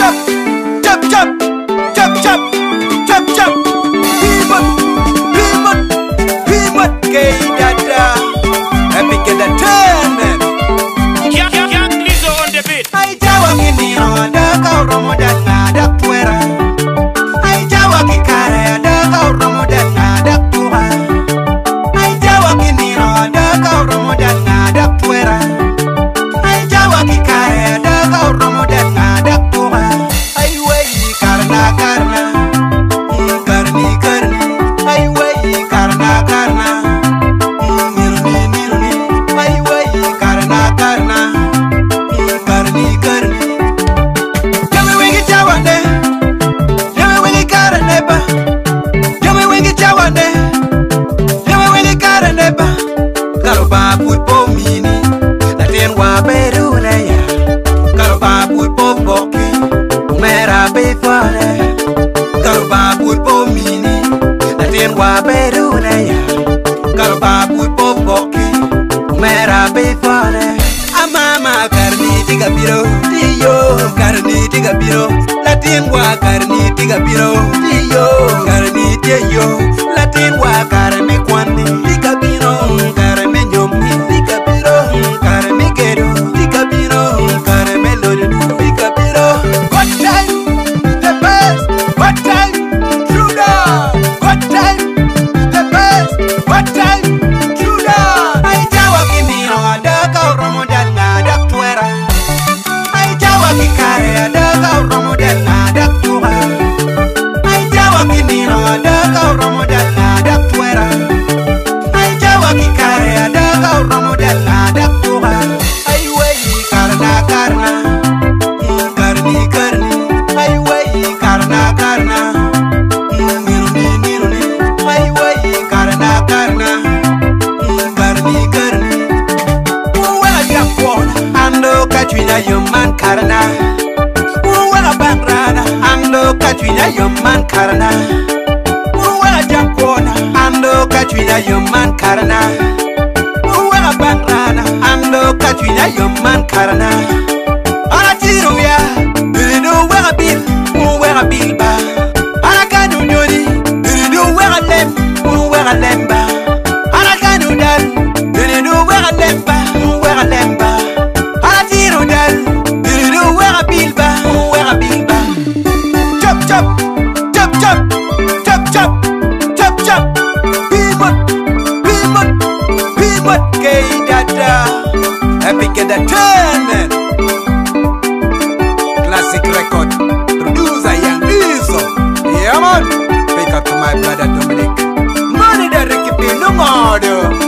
chop, chop, chop, chop, chop, chop. Pivot, gay dada. Epic entertainment. Young Lizzo on the beat. Ay jawa kini ada kau romo dan ada puera. Ay jawa kikare ada kau romo dan ada tua. Ay jawa kini ada kau romo dan ada puera. Ay jawa kikare ada kau romo dan ada tua. Ay wey karna karni. Ay wey karna nirni. Ay wey karna karni. Jami wingi jawane, jami wingi karane ba. Jami wingi jawane, jami wingi karane ba. Karo babut pomini, latin wa beruna ya. Karo babut pomboki, mera befane. Karo babut pomini, latin wa beruna ya. Karo babut pomboki, mera befane. Amama karni tiga biro, tiyo karni tiga biro. Latin wa karni tiga biro, tiyo karni tiyo. Latin wa karme kwani tiga biro, karme nyomi tiga biro, karme gedo tiga biro, karme lolu tiga biro. What time? The best. What time? True love. What time? The best. What time? True love. Ay jawa kini ada kau romo dan ada puera. Ay jawa kikare ada kau romo dan ada tua. Ay jawa kini ada kau romo dan ada puera. Ay jawa kikare ada kau romo dan ada tua. Ay wey karna karni. Ay wey karna nirni. Ay wey karni. Ando kachwina yoman karna. Uwa bangrana. Ando kachwina yoman karna. Uwa jampona. Ando kachwina yoman karna. Uwa bangrana. Ando kachwina yoman karna. Aratiruya. Iridu wera bil. Uwera bilba. Arakanu nyoni. Iridu wera lem. Uwera lemba. Arakanu dal. Iridu wera lemba. Uwera lemba. Chop, chop, chop, chop, chop, chop, chop, chop. Pivot, gay dada. Epic entertainment. Classic record. Producer Young Lizzo. Yeah man. Pick up to my brother Dominic. Money that Ricky P. No more.